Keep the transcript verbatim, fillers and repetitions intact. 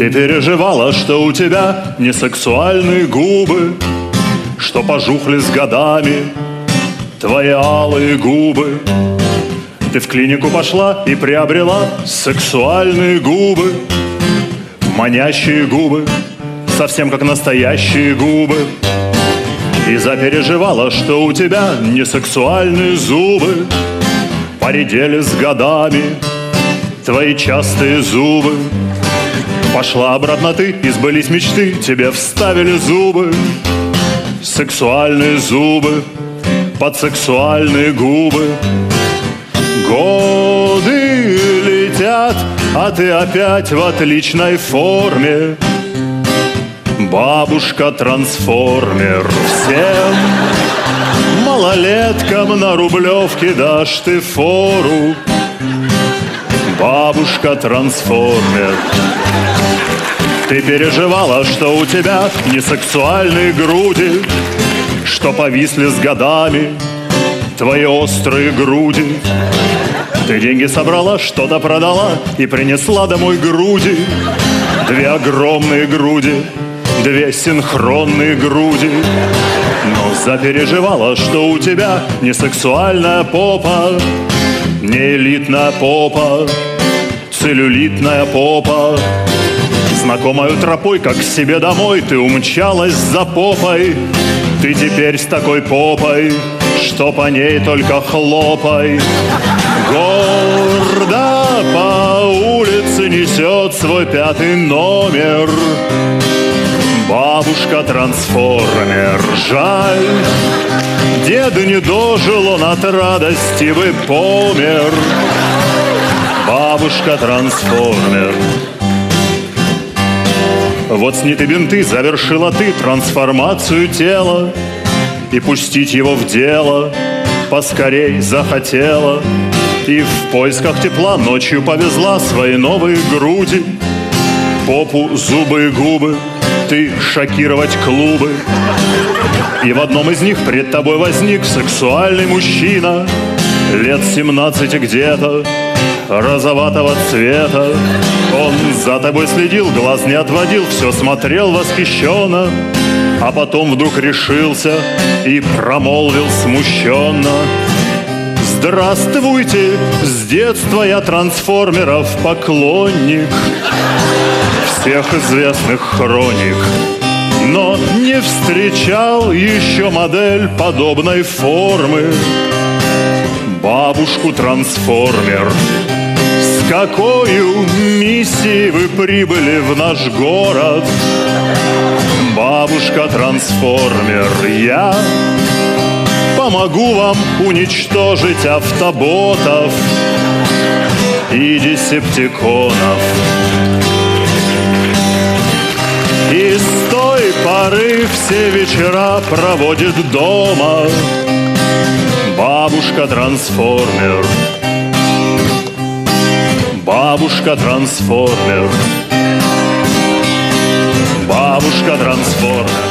Ты переживала, что у тебя не сексуальные губы, что пожухли с годами твои алые губы. Ты в клинику пошла и приобрела сексуальные губы, манящие губы, совсем как настоящие губы. И запереживала, что у тебя не сексуальные зубы, поредели с годами твои частые зубы. Пошла обратно ты, и сбылись мечты, тебе вставили зубы, сексуальные зубы под сексуальные губы. Годы летят, а ты опять в отличной форме. Бабушка-трансформер, всем малолеткам на Рублевке дашь ты фору. Бабушка-трансформер. Ты переживала, что у тебя не сексуальные груди, что повисли с годами твои острые груди. Ты деньги собрала, что-то продала и принесла домой груди. Две огромные груди, две синхронные груди. Но запереживала, что у тебя не сексуальная попа, не элитная попа, целлюлитная попа. Знакомою тропой, как к себе домой, ты умчалась за попой. Ты теперь с такой попой, что по ней только хлопай. Гордо по улице несет свой пятый номер бабушка-трансформер. Жаль, дед не дожил, он от радости бы помер. Бабушка-трансформер. Вот сняты бинты, завершила ты трансформацию тела, и пустить его в дело поскорей захотела. И в поисках тепла ночью повезла свои новые груди, попу, зубы и губы, ты шокировать клубы. И в одном из них пред тобой возник сексуальный мужчина, лет семнадцати где-то, розоватого цвета. Он за тобой следил, глаз не отводил, все смотрел восхищенно, а потом вдруг решился и промолвил смущенно: здравствуйте, с детства я трансформеров поклонник, всех известных хроник, но не встречал еще модель подобной формы. Бабушку-трансформер. С какою миссией вы прибыли в наш город? Бабушка-трансформер. Я помогу вам уничтожить автоботов и десептиконов. И с той поры все вечера проводит дома бабушка-трансформер. Бабушка-трансформер. Бабушка-трансформер.